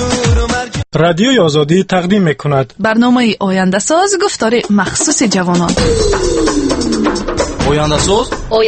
رادیوی آزادی تقدیم می‌کند برنامه آینده ساز گفتار مخصوص جوانان. آینده ساز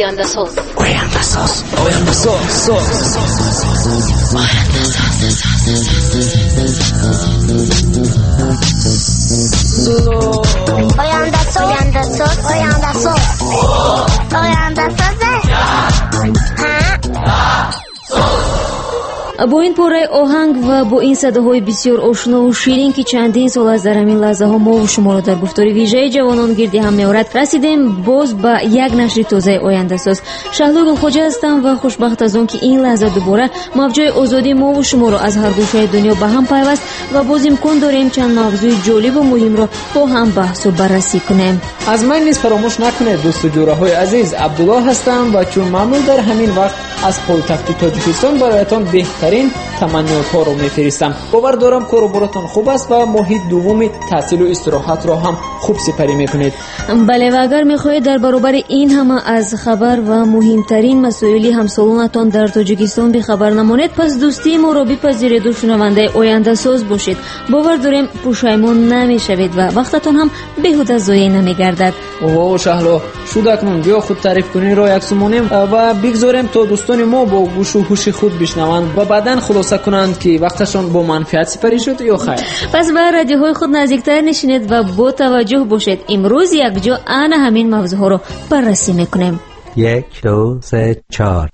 با این پاره آهنگ و با این صداهای بسیار آشنا و شیرین که چندین سال از در همین لحظه ها ما و شما را در گفتار ویژه جوانان گردی هم می‌آورد، رسیدیم باز به یک نشر تازه آینده ساز. شهلا گلخواجه هستم و خوشبخت از آن که این لحظه دوباره موجای آزادی ما و شما را از هر گوشه دنیا به هم پیوست و باز امکان داریم چند موضوع جالب و مهم را با هم بحث و بررسی کنیم. از من نیز فراموش نکنید دوست و جورهای عزیز، عبدالله هستم و چون معمول در همین وقت از پایتخت تاجیکستان برایتان بهترین تمنیات‌ها را می‌فرستم. باور دارم کار و براتان خوب است و ماهی دوم تحصیل و استراحت را هم خوب سپری می‌کنید. بله، و اگر می‌خواهید در برابر این همه از خبر و مهمترین مسائل همسالانتان در تاجیکستان به خبر نمانید، پس دوستی ما را بپذیرید و شنونده آینده ساز باشید. باور داریم پشیمان نمی‌شوید و وقتتان هم بیهوده ضایع نمی‌گردد. اوه شهلا، شد اکنون بیا خود تعریف کنی را یک سمونیم و بگذاریم تا دوستان ما با گوش و هوش خود بشنوند و بعداً خلاصه کنند که وقتشان با منفعت سپری شد یا خیر. پس به رادیوهای خود نزدیکتر نشینید و با توجه باشید. امروز یک جا انا همین موضوع رو بررسی میکنیم. 1 2 3 4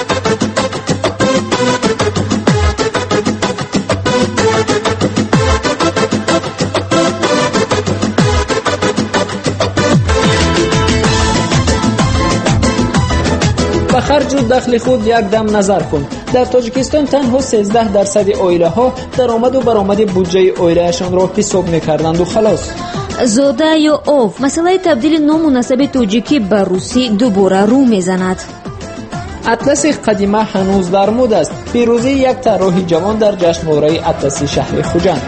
به خرج و دخل خود یک دم نظر کن. در تاجیکستان تنها 13% عائله ها درآمد و برآمد بودجه عائلهشان را حساب می‌کردند و خلاص. زاده یا آف، مسئله تبدیل نام و نسب تاجیکی به روسی دوباره رو میزند. اطلس قدیمه هنوز در مد است. پیروزی یک طراح جوان در جشنواره اطلس شهر خوجند.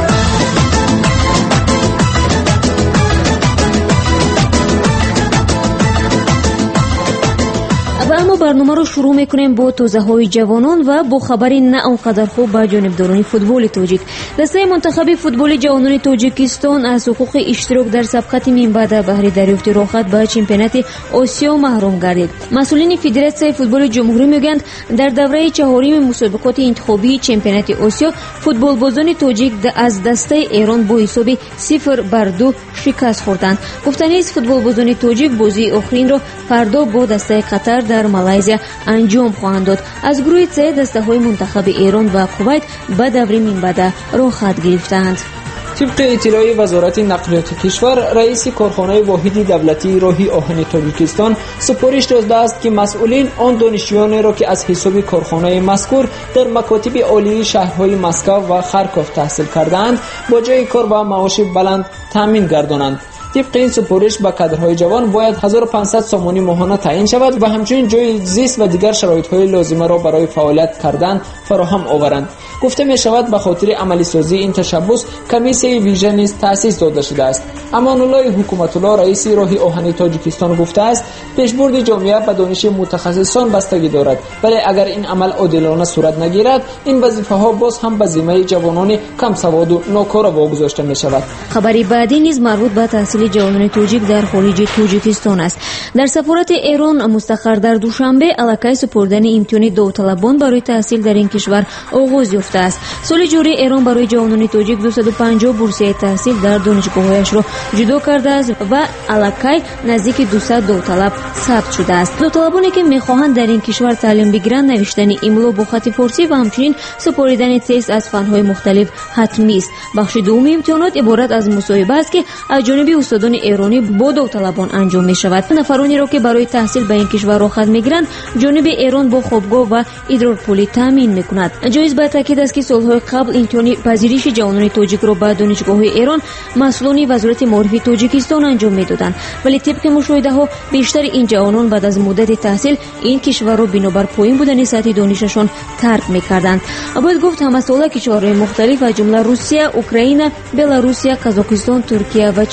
اما برنامه رو شروع میکنیم با توضیحات جوانان و با خبری نه آنقدر خوب به جانبداران فوتبال تاجیک. دسته منتخب فوتبال جوانان تاجیکستان از حقوق اشتراک در سبقت منبع بهره دریافت راحت به چمپیونات آسیا محروم گردید. مسئولین فدراسیون فوتبال جمهوری میگویند در دوره چهارم مسابقات انتخابی چمپیونات آسیا فوتبالبازان تاجیک از دسته ایران با حساب 0-2 شکست خوردند. گفتنی است فوتبالبازان تاجیک بازی آخرین را فردا با دسته قطر در مالایزیا انجام خواهند داد. از گروه C دسته‌های منتخب ایران و کویت به دوره منبع راحت گرفتند. طبق اطلاع وزارت نقلیات کشور، رئیس کارخانه واحد دولتی راه آهن تاجیکستان سپارش داده است که مسئولین آن دانشجویانی را که از حساب کارخانه مذکور در مکاتب عالی شهرهای مسکو و خارکوف تحصیل کردند با جای کار و معاش بلند تامین گردانند. طبق این سپارش به کادرهای جوان باید 1500 سامانی ماهانه تعیین شود و همچنین جای زیست و دیگر شرایط‌های لازمه را برای فعالیت کردن فراهم آورند. گفته می شود به خاطر عملی سازی این تشبث کمیسیون ویژه نیز تأسیس داده شده است. امان الله حکومت الله رئیس راه آهن تاجیکستان گفته است پیشبرد جامعه به دانش متخصصان بستگی دارد، ولی اگر این عمل عادلانه صورت نگیرد این وظیفه ها باز هم به ذمه جوانان کم سواد و ناکار واگذاشته می شود. خبری بعدی نیز مربوط به تحصیل جوانان تاجیک در خارج تاجیکستان است. در سفارت ایران مستقر در دوشنبه علاقه سپردن امتحان داوطلبان برای تحصیل در این کشور آغاز یافته است. سال جاری ایران برای جوانان تاجیک 250 بورسیه تحصیل در دانشگاه‌هایش را جدا کرده است و علاقه نزدیک 200 داوطلب ثبت شده است. داوطلبانی که می‌خواهند در این کشور تعلیم بگیرند نوشتن املا با خط فارسی و همچنین سپاریدن تست از فن‌های مختلف حتمی است. بخش دوم امتحانات عبارت از مصاحبه است که از جانب استادان ایرانی با داوطلبان انجام می‌شود. نفرانی را که برای تحصیل به این کشور رخصت می‌گیرند جانب ایران با خوابگاه و ادرارپولی تامین می‌کند. جایز به تاکید است که سال‌های قبل امتحان پذیرش جوانان تاجیک را به دانشگاه‌های ایران مسئولان وزارت معارف تاجیکستان انجام می‌دادند، ولی طبق مشاهده‌ها بیشتر این جوانان بعد از مدت تحصیل این کشور را بنابر پایین بودن سطح دانششان ترک می‌کردند. باید گفت همساله کشورهای مختلف از جمله روسیه، اوکراین، بلاروسیا، قزاقستان، ترکیه و چین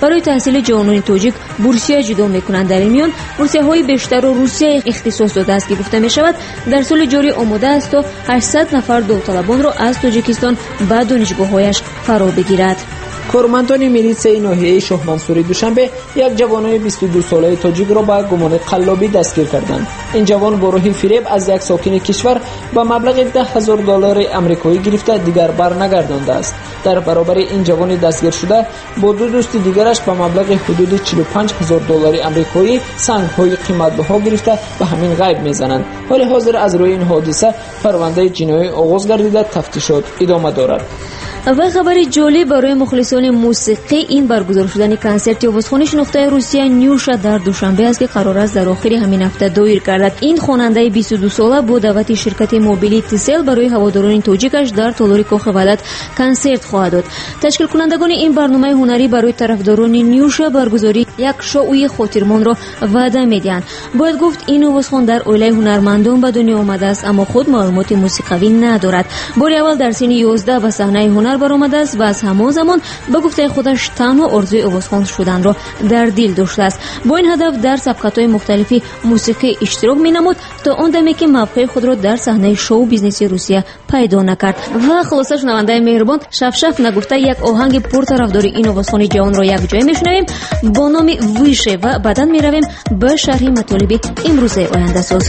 برای تحصیل جوانان تاجیک بورسیه جدا میکنند. در این میان بورسیه‌های بیشتر و روسیه اختصاص داده است که گفته می شود در سال جاری آماده است تا 800 نفر داوطلبان را از تاجیکستان به دانشگاه‌هایش فرا بگیرد. کارمندان میلیسه ناحیه شاه منصوری دوشنبه یک جوان 22 ساله تاجیک را با گمان قلابی دستگیر کردند. این جوان با راه فریب از یک ساکن کشور با مبلغ $10,000 آمریکایی گرفته دیگر برنگردانده است. در برابر این جوان دستگیر شده با دو دوست دیگرش با مبلغ حدود $45,000 آمریکایی سنگ‌های قیمت‌بها گرفته به همین غیب میزنند. حال حاضر از روی این حادثه پرونده جنایی آغاز گردیده تفتیشات ادامه دارد. و خبر جالب برای مخلصان موسیقی این برگزار شدن کنسرت آوازخوانی شناخته روسیه نیوشا در دوشنبه است که قرار است در آخر همین هفته دایر گردد. این خواننده 22 ساله با دعوت شرکت موبیلی تیسل برای هواداران تاجیکش در تالار کاخ ولایت کنسرت خواهد داد. تشکیل کنندگان این برنامه هنری برای طرفداران نیوشا برگزاری یک شوی خاطرمان را وعده می‌دهند. باید گفت این آوازخوان در عائله هنرمندان به دنیا آمده است اما خود معلومات موسیقی ندارد. بار اول در سن 11 به صحنه هنر برآمده است و از همان زمان به گفته خودش تنها آرزوی آوازخوان شدن را در دل داشته است. با این هدف در سبقت‌های مختلفی موسیقی اشتراک می‌نمود تا آن دمی که موقع خود را در صحنه شو بیزنسی روسیه پیدا نکرد. و خلاصه شنونده مهربان، شف نگفته یک آهنگ پرطرفدار این آوازخوان جوان را یک جای میشنویم با نام ویشه و بعداً میرویم به شرح مطالب امروز آینده ساز.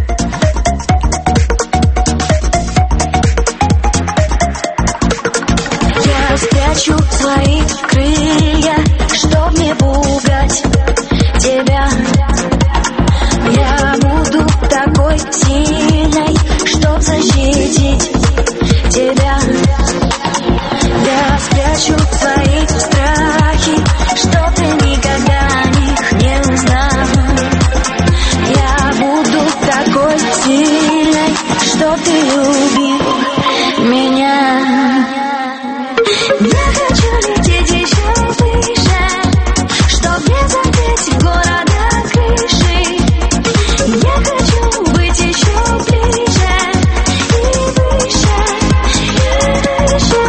Спрячу свои крылья, чтоб не пугать тебя. Я буду такой сильной, чтоб защитить тебя. Я спрячу свои страхи, чтоб ты никогда их не узнал. Я буду такой сильной, чтоб ты любил меня. Я хочу лететь еще выше, чтоб не задеть города крыши. Я хочу быть еще ближе и выше, и выше.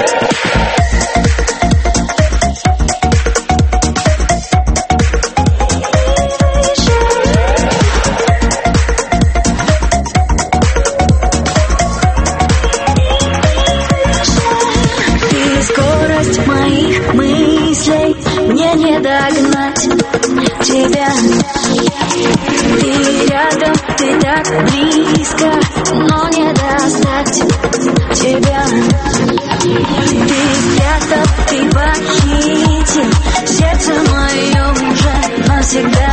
Скорость моих мыслей мне не догнать тебя. Ты рядом, ты так близко, но не достать тебя. Ты спрятал, ты похитил сердце мое уже навсегда.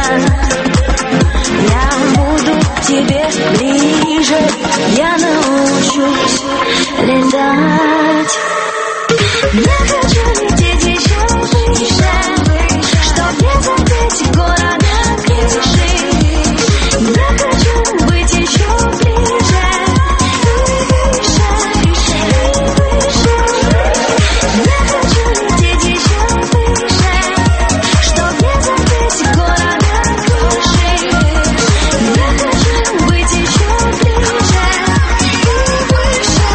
Я буду к тебе ближе, я научусь летать. Я хочу лететь еще выше, чтоб не задеть города крыши. Я хочу быть еще ближе и выше, и выше. Я хочу лететь еще выше, чтоб не задеть города крыши. Я хочу быть еще ближе и выше,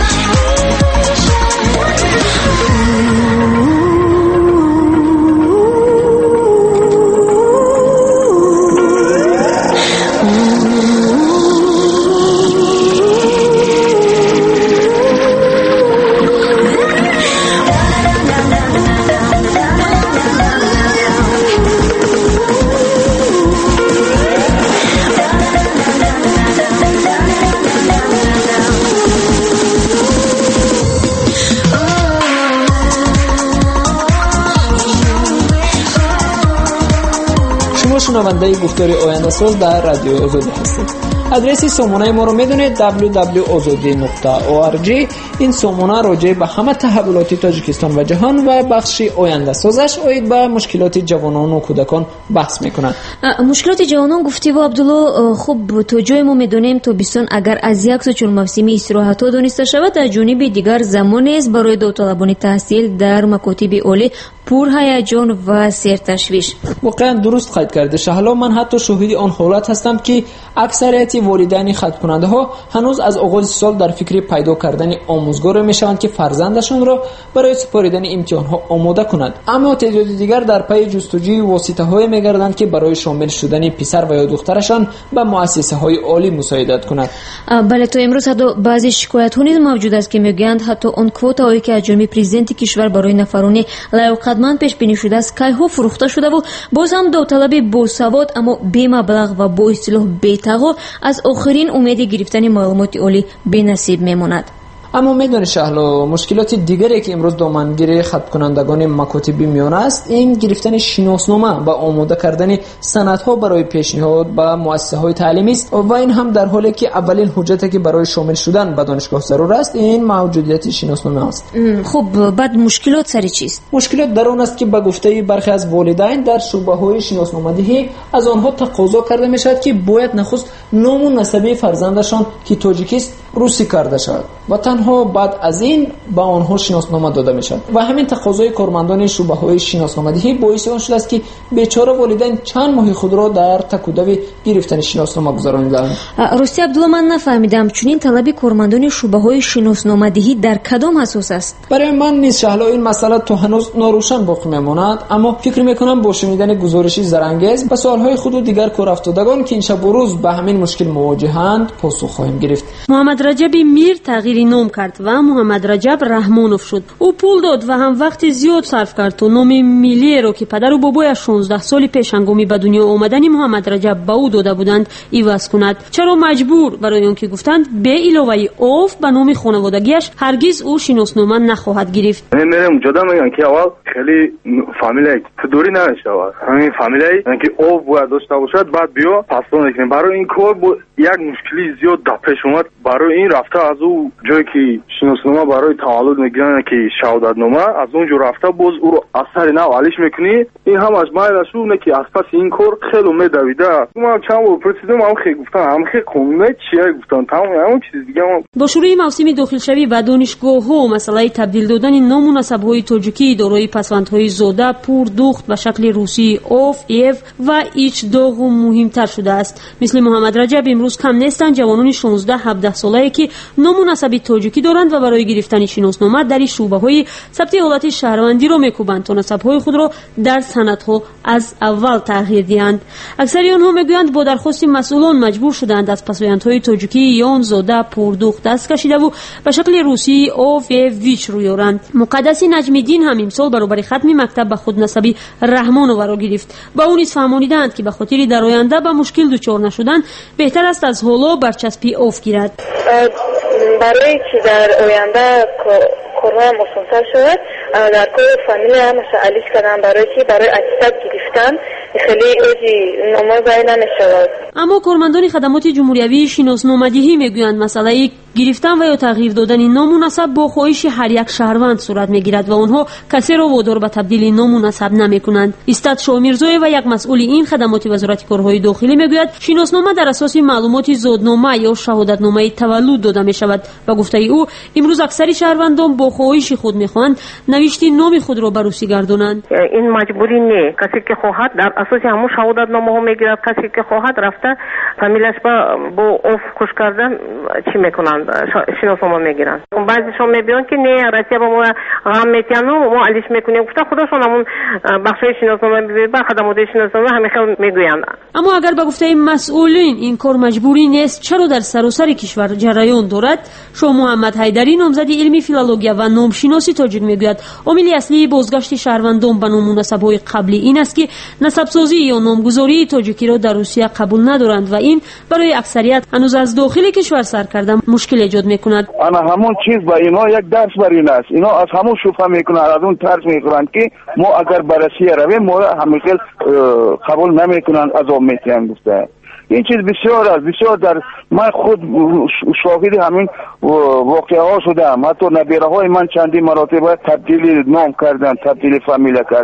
شنونده گفتار آینده ساز در رادیو آزادی هستید. آدرس سامانه ما رو میدونید www.azadi.org. این سامانه راجع به همه تحولات تاجیکستان و جهان و بخش آینده سازش اوید به مشکلات جوانان و کودکان بحث میکنن. مشکلات جوانان گفتی و عبدالله، خب تو جای ما میدونیم تابستان اگر از یک سو چون موسمی استراحت ها دانسته شود، در جانب دیگر زمانی است برای داوطلبان تحصیل در مکاتب عالی پر هیجان و سرتشویش. واقعا درست قید کرده. حالا من حتی شاهد آن حالت هستم که اکثریت بسیاری والدین خط‌کننده ها هنوز از آغاز سال در فکر پیدا کردن آموزگار میشوند که فرزندشان را برای سپاریدن امتحان ها آماده کنند، اما تعداد دیگر در پی جستجوی واسطه های میگردند که برای شامل شدن پسر و یا دخترشان به مؤسسه های عالی مساعدت کنند. بله، تا امروز حتی بعضی شکایت ها نیز موجود است که میگویند حتی آن کوتا هایی که از جانب پرزیدنت کشور برای نفران لیاقتمند پیش بینی شده است کایها فروخته شده و باز هم داوطلب باسواد اما بی مبلغ و با اصطلاح بی‌تقا از آخرین امید گرفتن معلومات عالی بی‌نصیب میماند. اما میدونی شهلا، مشکلات دیگری که امروز دامنگیر خط کنندگان مکاتبی میان است این گرفتن شناسنامه و آماده کردن سندها برای پیشنهاد به مؤسسه های تعلیمی است و این هم در حالی که اولین حجتی که برای شامل شدن به دانشگاه ضرور است این موجودیت شناسنامه است. خب بعد مشکلات سری چیست؟ مشکلات در آن است که به گفته برخی از والدین در شعبه های شناسنامه‌دهی از آنها تقاضا کرده میشد که باید نخست نام و نسب فرزندشان که تاجیکی است روسی کرده شود و تنها بعد از این به آنها شناسنامه داده می شود و همین تقاضای کارمندان شعبه های شناسنامه‌دهی باعث آن شده است که بیچاره والدین چند ماه خود را در تکودو گرفتن شناسنامه گذراندند. راستی عبدالله، من نفهمیدم چنین طلب کارمندان شعبه های شناسنامه‌دهی در کدام اساس است؟ برای من نیز شهلا این مسئله تا هنوز ناروشن باقی میماند، اما فکر میکنم با شنیدن گزارشی زرنگیز و سوالهای خود و دیگر کارافتادگان که این شب و روز به همین مشکل مواجهند پاسخ خواهیم گرفت. محمد رجب میر تغییر نام کرد و محمد رجب رحمانوف شد. او پول داد و هم وقت زیاد صرف کرد تا نام ملی را که پدر و بابایش 16 سال پیش هنگامی به دنیا آمدن محمد رجب به او داده بودند عوض کند. چرا مجبور؟ برای آنکه گفتند به علاوه آف به نام خانوادگیش هرگز او شناسنامه نخواهد گرفت. میرم جدا میگن که اول خیلی فامیلای تدوری نشه، همین فامیلای که آف باید داشته باشد بعد بیا پاسپورت کنیم. برای این کار یک مشکلی زیاد در پیش اومد. برای این رفته از او جایی که شناسنامه برای تولد میگیرن که شهادتنامه از اونجا رفته باز او رو اثر نو علیش میکنی. این هم از مایلش اونه که از پس این کار خیلی میدویده. ما چند بار پرسیدم هم خیلی گفتن هم خیلی قومه چیه گفتن تمام همون چیز دیگه. با شروع موسم داخلشوی و دانشگاه‌ها مسئله تبدیل دادن نام و نسب‌های تاجیکی دارای پسوندهای زاده پور دوخت به شکل روسی اوف ایف و ایچ داغ مهمتر شده است. مثل محمد رجب امروز کم نیستند جوانان 16-17 ساله‌ای که نام و نسب تاجیکی دارند و برای گرفتن شناسنامه در شعبه‌های ثبت حالت شهروندی را می‌کوبند تا نسب‌های خود را در سندها از اول تغییر دهند. اکثر آنها میگویند با درخواست مسئولان مجبور شدند از پسوندهای تاجیکی یان زاده پور دوخت دست کشیده و به شکل روسی اوف ویچ روی آورند. مقدس نجمی‌دین هم امسال برابر ختم مکتب به خود نسبی رحمانوف را گرفت. با اون نیز فهمانیدند که به خاطر در آینده به مشکل دچار نشدن بهتر است از حالا برچسبی اوف گیرد. برای که در آینده کارها مسان‌تر شود در کار فامیلی هم مسئولیت کردن برای که برای اکتب گرفتن خیلی اوزی نامه باید نشود. اما کارمندان خدمات جمهوریوی شناسنامه‌دهی میگویند مسئله گرفتن و یا تغییر دادن نام و نسب با خواهش هر یک شهروند صورت میگیرد و آنها کسی را وادار به تبدیل نام و نسب نمیکنند. استاد شامیرزوی و یک مسئول این خدمات وزارت کارهای داخلی میگوید شناسنامه در اساس معلومات زادنامه یا شهادتنامه تولد داده می شود و گفته او امروز اکثر شهروندان با خواهش خود میخواهند نوشته نام خود را به روسی گردانند. این مجبوری نه، کسی که خواهد در اساس همون شهادتنامه ها میگیرد، کسی که خواهد رفته فامیلش با اوف خوش کردن چی میکنند شناسنامه میگیرند. بعضیشون میگن که نه راستی با ما غم میتیانو ما علیش میکنیم. گفته خودشون همون بخشای شناسنامه میگیرند با خدمات شناسنامه همه خیلی میگویند. اما اگر به گفته مسئولین این کار مجبوری نیست چرا در سراسر کشور جریان دارد؟ شاه محمد حیدری نامزد علمی فیلولوژی و نامشناسی تاجیک میگوید عامل اصلی بازگشت شهروندان به نام و نسب‌های قبلی این است که نسب‌سازی یا نامگذاری تاجیکی را در روسیه قبول ندارند و این برای اکثریت هنوز از داخل کشور سر کردن مشکل ایجاد میکند. انا همون چیز با اینا یک درس بر این است. اینا از همون شوفه میکنند، از اون طرز میکنند که ما اگر بررسی رویم ما همیشه قبول نمیکنند از اون میتونن گفته. این چیز بسیار است، بسیار در من خود شاهد همین واقعه ها شدم. حتی نبیره های من چندی مراتب تبدیل نام کردن، تبدیل فامیل کردن.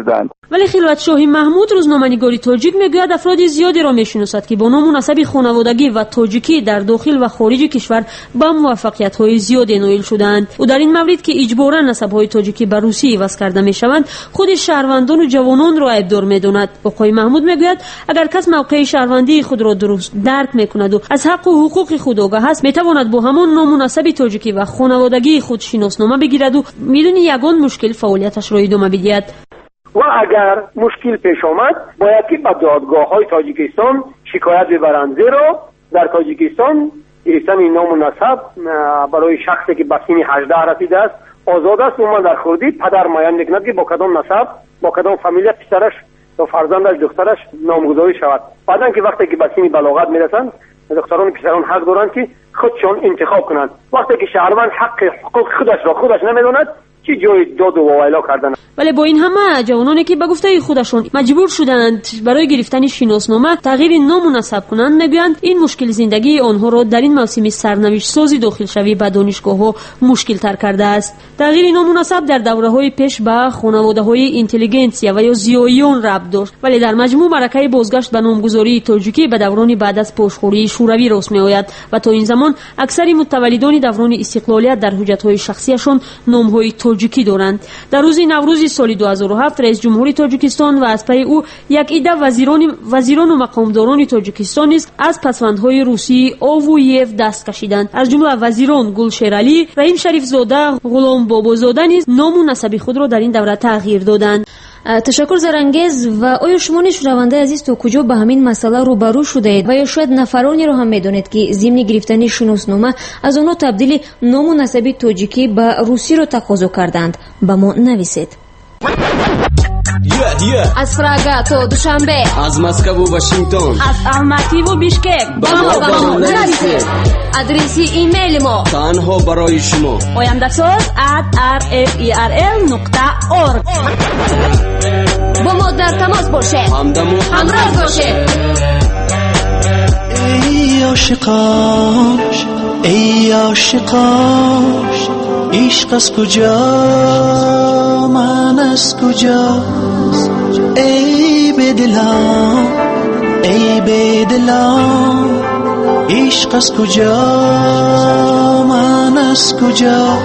ولی خلوت شاهی محمود روزنامه‌نگاری تاجیک میگوید افراد زیادی را میشناسد که با نام و نسب خانوادگی و تاجیکی در داخل و خارج کشور با موفقیت‌های زیادی نائل شدند. او در این مورد که اجباراً نسب‌های تاجیکی به روسیه عوض کرده میشوند خود شهروندان و جوانان را عیبدار میداند. آقای محمود میگوید اگر کس موقع شهروندی خود را درست درک میکند و از حق و حقوق خود آگاه است میتواند با همان نام و نسب تاجیکی و خانوادگی خود شناسنامه بگیرد و میدون یگان مشکل فعالیتش را ادامه بدهد. و اگر مشکل پیش آمد باید که به دادگاه‌های تاجیکستان شکایت ببرند، زیرا در تاجیکستان گرفتن نام و نسب برای شخصی که به سن 18 رسیده است آزاد است. و من در خردی پدر معین میکند که با کدام نسب با کدام فامیل پسرش یا فرزندش دخترش نامگذاری شود. بعدن که وقتی که به سن بلاغت میرسند دختران و پسران حق دارند که خودشان انتخاب کنند. وقتی که شهروند حقوق خودش نمیداند چی جای داد و وایلا کردن. ولی با این همه جوانانی که به گفته خودشون مجبور شدند برای گرفتن شناسنامه تغییر نام و نسب کنند میگویند این مشکل زندگی آنها را در این موسم سرنوشت سازی داخل شوی به دانشگاه‌ها مشکل تر کرده است. تغییر نام و نسب در دوره‌های پیش به خانواده‌های اینتلیگنسیا و یا زیاییان ربط داشت، ولی در مجموع مرکه بازگشت به نامگذاری تاجیکی به دوران بعد از پاشخوری شوروی راست می‌آید و تا این زمان اکثر متولدان دوران استقلالیت در حجت‌های شخصیشان نام‌های تاجیکی دارند. در روز نوروز سال 2007 رئیس جمهوری تاجیکستان و از پی او یک عده وزیران و مقامداران تاجیکستان نیز از پسوندهای روسی آوویف دست کشیدند. از جمله وزیران گلشیرعلی، رحیم شریف زاده، غلام بابازاده نیز نام و نسب خود را در این دوره تغییر دادند. تشکر زرانگیز. و آیا شما شنونده عزیز تو کجا به همین مسئله روبرو شده اید و یا شاید نفرانی رو هم میدونید که ضمن گرفتن شناسنامه از اونها تبدیل نام و نسب تاجیکی به روسی رو تقاضا کردند؟ به ما نویسید. از فراغ تا دوشنبه، از مسکو و واشنگتن، از الماتی و بیشکک با ما نویسید. آدرس ایمیل ما تنها برای شما oyandasoz@rferl.org. با ما در تماس باشید، همراه باشید. ای عاشقان، ای عاشقان، عشق از کجا، من از کجا؟ ای بدلان، ای بدلان، عشق از کجا، من از کجا؟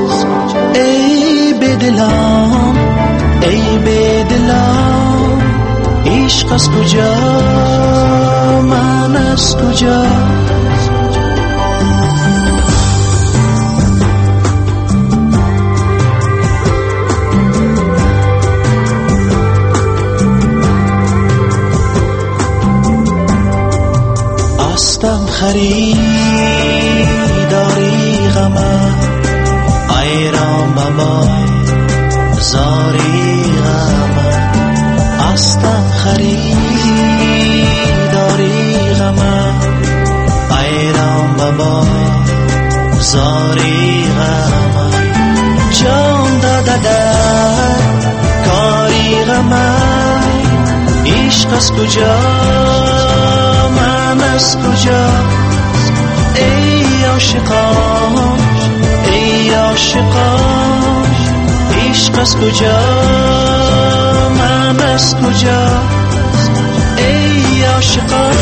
ای بدلان، ای بدلان، عشق از کجا، من از کجا؟ هستم خریداری غمم، ایران بابا زاری غمم. هستم خریداری غمم، ایران بابا زاری غمم. جان داده کاری غمم، عشق از کجا، من از کجا؟ ای عاشقان، ای عاشقان، عشق از کجا، من از کجا؟ ای عاشقان.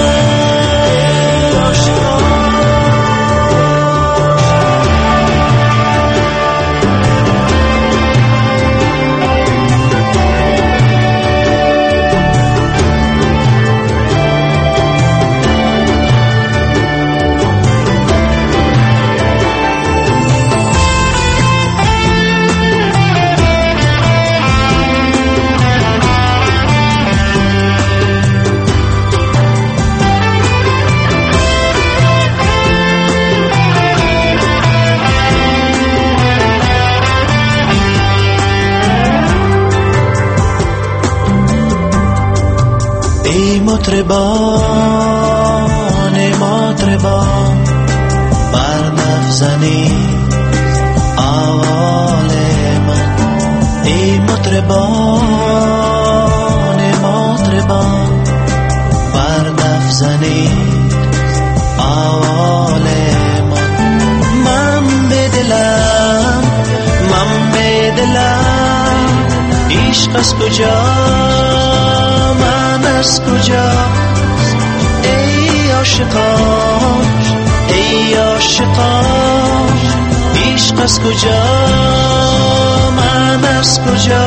مطربان بر نفزنی آوال من. ای مطربان بر نفزنی آوال من. من بدلم عشق عشق از کجا من از کجا ای عاشقان ای عاشقان عشق از کجا من از کجا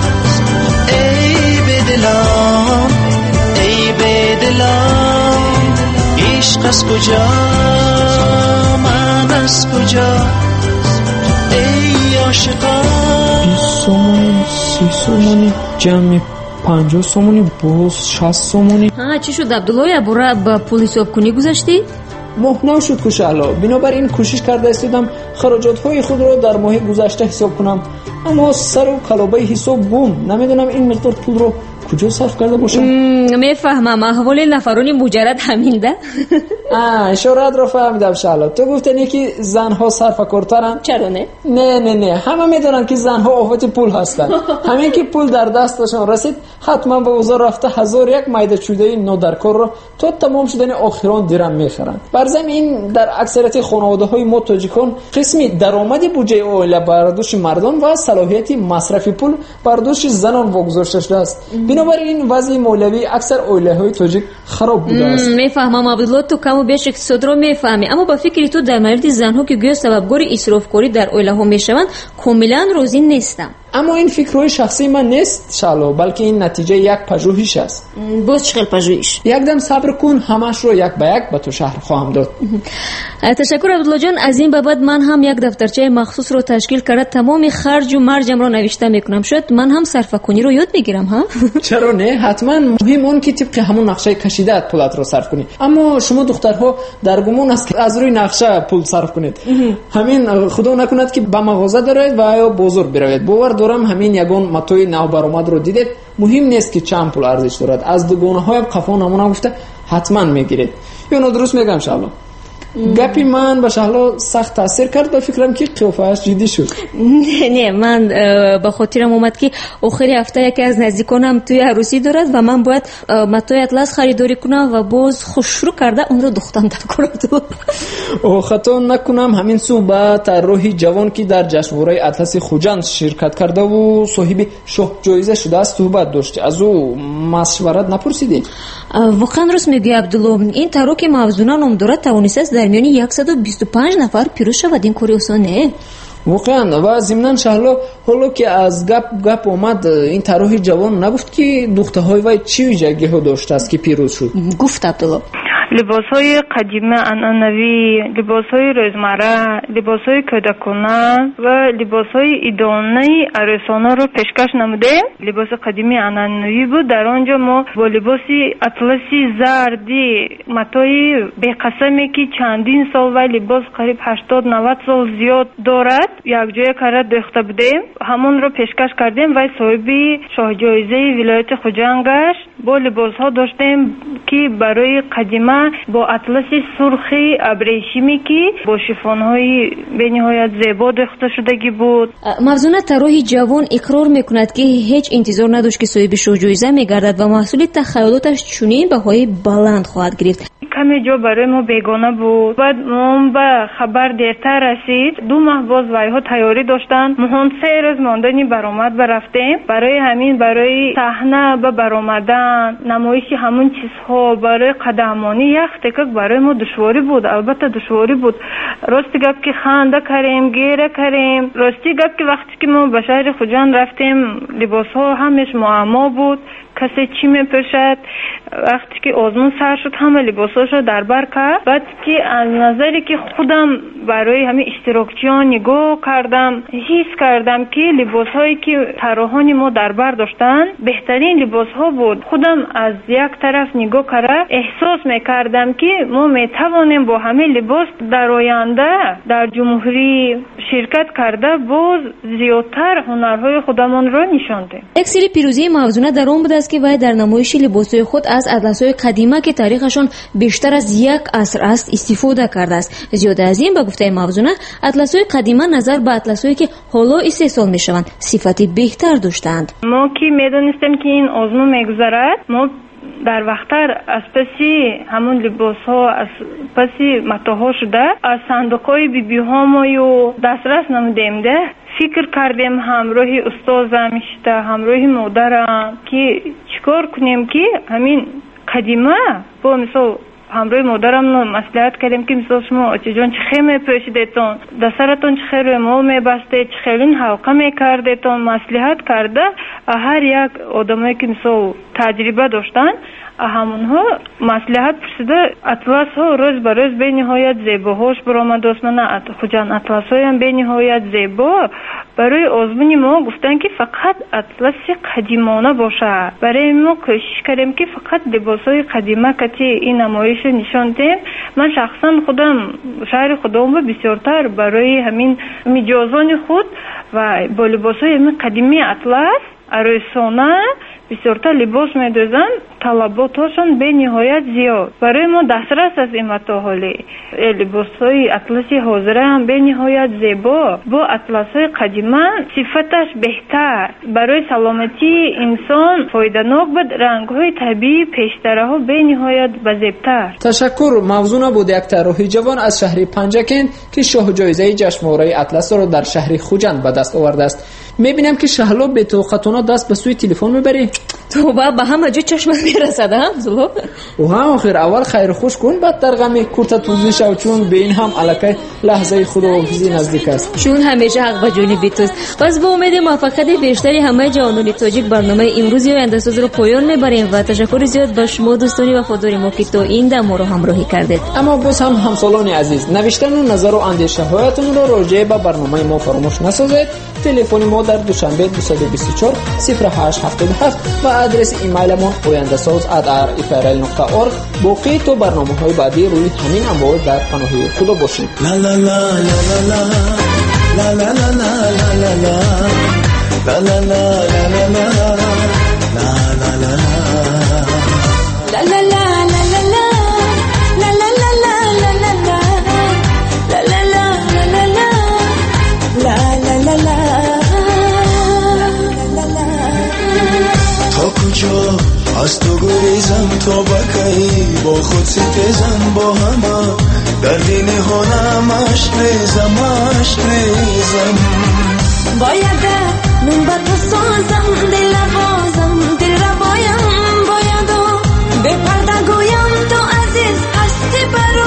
ای بدلان ای بدلان عشق از کجا من از کجا ای عاشقان 20 سومونی 30 سومونی جمع 50 سومونی باز 60 سومونی. ها چی شد عبدالله برا با پول حساب کنی گذاشتی؟ مهنه شد کشالا بنابراین کوشش کرده استیدم خراجات های خود را در ماه گذشته حساب کنم اما سر و کلابه حساب بوم نمیدونم این مقدار پول رو کجا صرف کرده باشم. میفهمم احوال نفرانی مجرد همین ده. اشارت را فهمیدم شالا تو گفتنی که زنها صرفه‌کارترن. چرا نه؟ نه همه میدونن که زنها آفت پول هستن. همین که پول در دستشان رسید حتما به بازار رفته 1001 میده چوده نودرکار را تا تمام شدن آخران درم میخرن. بر ضمن این در اکثریت خانواده‌های ما تاجیکان قسمی درآمد بودجه عائله بر دوش مردان و صلاحیت مصرف پول بر دوش زنان واگذاشته شده است. بنابراین وضع مولوی اکثر عائله‌های تاجیک خراب بوده است. میفهمم عبدالله تو کم و بیش اقتصاد رو میفهمی اما با فکر تو در مورد زنها که گویا سببگار اسرافکاری در عائله‌ها میشوند کاملا راضی نیستم. اما این فکرهای شخصی من نیست شالو بلکه این نتیجه یک پژوهش است. باز چه پژوهش؟ یک دم صبر کن همش رو یک به یک به تو شرح خواهم داد. تشکر عبدالله جان. از این بابت من هم یک دفترچه مخصوص رو تشکیل کرده تمام خرج و مرجم رو نوشته میکنم شاید من هم صرفه کنی رو یاد بگیرم ها. چرا نه حتما مهم اون که طبق همون نقشه کشیده پولت رو صرف کنی اما شما دخترها در گمان است که از روی نقشه پول صرف کنید. همین خدا نکند که به مغازه دارید و یا بازار بروید باور دارم همین یگان متوی نو برآمد رو دیدید مهم نیست که چند پول ارزش دارد از دوگانه های قفا نمونه گفته حتما میگیرید یا درست میگم شالا گپی من به شهلا سخت تاثیر کرد به فکرم که قیافه‌اش جدی شد. نه من به خاطرم اومد که آخر هفته یکی از نزدیکانم توی عروسی دارد و من باید متای اطلس خریداری کنم و باز خوشرو کرده اون رو دختم در کردم. او خطا نکنم همین صحبت طراحی جوان که در جشنواره اطلس خوجند شرکت کرده و صاحب شاه جایزه شده است صحبت داشت از او مشورت نپرسیدی؟ واقعا راست میگی عبدالله این طراح که موضوعا نام دارد توانسته در میان 125 نفر پیروز شود این کاری آسانه. واقعا و ضمناً شهلا حالا که از گپ اومد این طراح جوان نگفت که دخترهای وای چی ویژگی ها داشته است که پیروز شد؟ گفت عبدالله لباس‌های قدیمی عنعنوی، لباس‌های روزمره، لباس‌های کودکانه و لباس‌های ایدانه عروسانه رو پیشکش نموده. لباس قدیمی عنعنوی بود. در آنجا ما با لباسی اطلسی زردی متای به قسمی که چندین سال و لباس قریب 80-90 سال زیاد دارد یک جای کار داشته بودیم همون رو پیشکش کردیم و صاحب شاه جایزه ولایت خوجند گشت. با لباس‌ها داشتیم که برای قدیمه با اطلس سرخی ابریشمی که با شیفون‌های به نهایت زیبا دوخته شدگی بود. موضوع طراح جوان اقرار میکند که هیچ انتظار نداشت که صاحب شاه جایزه میگردد و محصول تخیلاتش چنین بهای بلند خواهد گرفت. کمی جا برای ما بیگانه بود. بعد ما به خبر دیرتر رسید 2 ماه باز وایها تیاری داشتن مهان 3 روز ماندنی برآمد برفتیم برای همین برای صحنه به برآمدن نمایش همون چیزها برای قدمانی یک تکک برای ما دشواری بود. البته دشواری بود راستی گپ که خنده کردیم گیره کردیم راستی گپ که وقتی که ما به شهر خوجند رفتیم لباس ها همش معما بود کسی چی میپوشد وقتی که آزمون سر شد همه لباساشو در بر کرد. بعد که از نظری که خودم برای همین اشتراکچیان نگاه کردم حس کردم که لباسهایی که طراحان ما در بر داشتن بهترین لباسها بود. خودم از یک طرف نگاه کردم احساس میکردم که ما میتوانیم با همه لباس در آینده در جمهوری شرکت کرده باز زیادتر هنرهای خودمان را نشان دهیم. یک سری پیروزی موضوع در اون بود است که باید در نمایش لباسهای خود از اطلس‌های قدیمی که تاریخشان بیشتر از 1 عصر است استفاده کرده است. زیاده از این به گفته موضوع اطلس‌های قدیمی نظر به اطلس‌هایی که حالا استحصال میشوند صفتی بهتر داشتند. ما که میدونستیم که این آزمون میگذرد ما در وقتر از پسی همون لباس ها از پسی متاها شده از صندوق های بی بی ها ما یو دسترس نمودیم ده. فکر کردیم همراه استازم شده همراه مادرم که چیکار کنیم که همین قدیمه با مثال همراه مادرم مصلحت کردیم که مثال شما آچه جان چه خیمه پوشیدتون دسترتون چه خیر مال میبسته چه خیلین حلقه میکردتون مصلحت کرده هر یک آدمایی که مثال تجربه داشتن همونها مصلحت پرسیده اطلس ها روز به روز به نهایت زیباهاش برآمد است. نه خوجان اطلس های هم به نهایت زیبا برای آزمون ما گفتن که فقط اطلس قدیمانه باشه. برای ما کوشش کردیم که فقط لباس های قدیمه که این نمایش نشان دهیم. من شخصا خودم شهر خودم بسیارتر برای همین مجازان خود و با لباس های قدیمی اطلس عروسانه بسیارتر لباس میدوزن طلباتشون به نهایت زیاد. برای ما دسترس از این متاحالی لباس های اطلسی حاضره هم به نهایت زیبا با اطلس های قدیمه صفتش بهتر برای سلامتی انسان فایده‌ناک بود. رنگ های طبیعی پیشتره ها به نهایت بزیبتر. تشکر. موضوع بود یک طراحی جوان از شهر پنجکند که شاه جایزه جشنواره اطلس را در شهر خوجند به دست آورده است. میبینم که شهلا به توقعتونا دست به سوی تلفن میبری. تو به همه جو چشمت میرسد هم زلو. و هم آخر اول خیر خوش کن بعد در غم کورت توزی شو چون به این هم الکه لحظه خداحافظی نزدیک است. چون همیشه حق به جانب توست. پس با امید موفقیت بیشتری همه جوانان تاجیک برنامه امروزی آینده ساز رو پایان میبریم و تشکر زیاد به شما دوستانی وفادار ما که تا این دم ما رو همراهی کردید. اما باز هم همسالان عزیز نوشتن و نظر و اندیشه هایتون رو راجع به برنامه ما فراموش نسازید. تلفن ما در دوشنبه 224 0877 و آدرس ایمیل ما oyandasaz@rfrl.org. باقی تو برنامه‌های بعدی روی همین امواج در پناه خدا باشید. لا لا لا لا لا لا لا لا لا لا لا لا لا لا لا از تو گریزم تا بکی با خود ستیزم با همه در دین هانمش ریزم باید من با تو سازم دل بازم دل را باید به پرده گویم تو عزیز هستی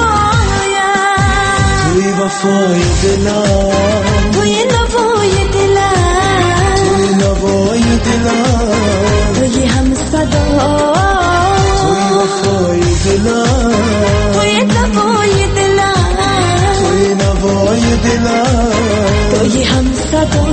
برایم توی وفای دلم توی نوای دلم توی نوای دلم توی هم صدا توی وفای دلم توی نوای دلم توی نوای دلم توی هم صدا.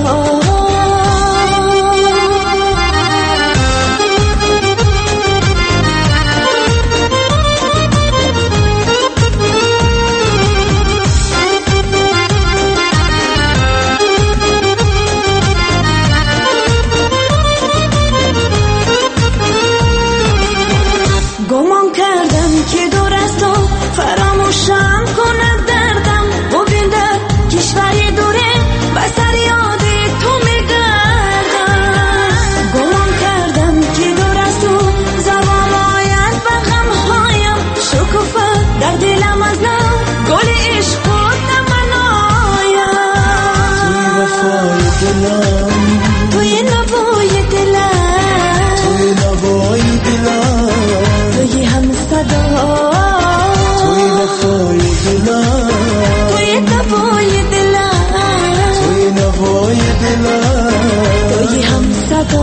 فراموشم کند دردم و بیندر کشوری دوره بسر یاد تو میگردم. گمان کردم که دور از تو زبان آید و غمهایم شکوفه در دلم از نو گل عشق خود من آید توی وفای دلم توی نوای دلم توی نوای دلم توی هم صدا توی وفای دلم توی نوای دلم توی نوای دلم توی هم صدا.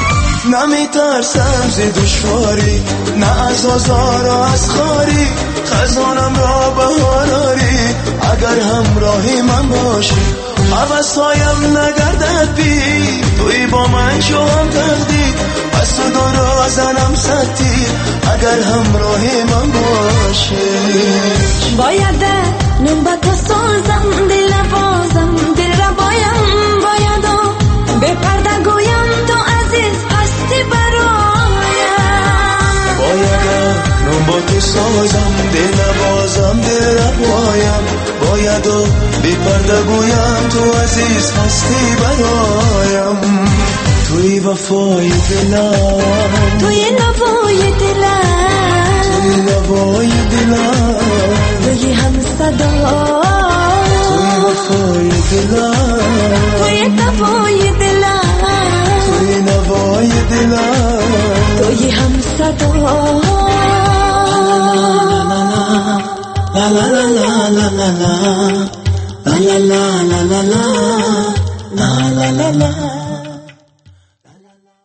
نمیترسم ز دشواری نه از آزار و از خاری خزانم را بهار آری اگر همراهی من باشی حوضهایم نگردد بی توی با من شوم تقدیر پس تو دو زنم ستی اگر همراهی من باشی باید نم با تو سازم دل بازم دل را باید به پرده گویم تو عزیز هستی برایم باید نم با تو سازم دل بازم دل را باید به پرده گویم تو عزیز هستی برایم توی وفای دلم توی نوای دلم توی نوای دلم توی هم صدا توی وفای دلم توی نوای دلم توی نوای دلم توی هم صدا لا لا لا لا لا لا لا لا لا لا لا لا لا لا لا لا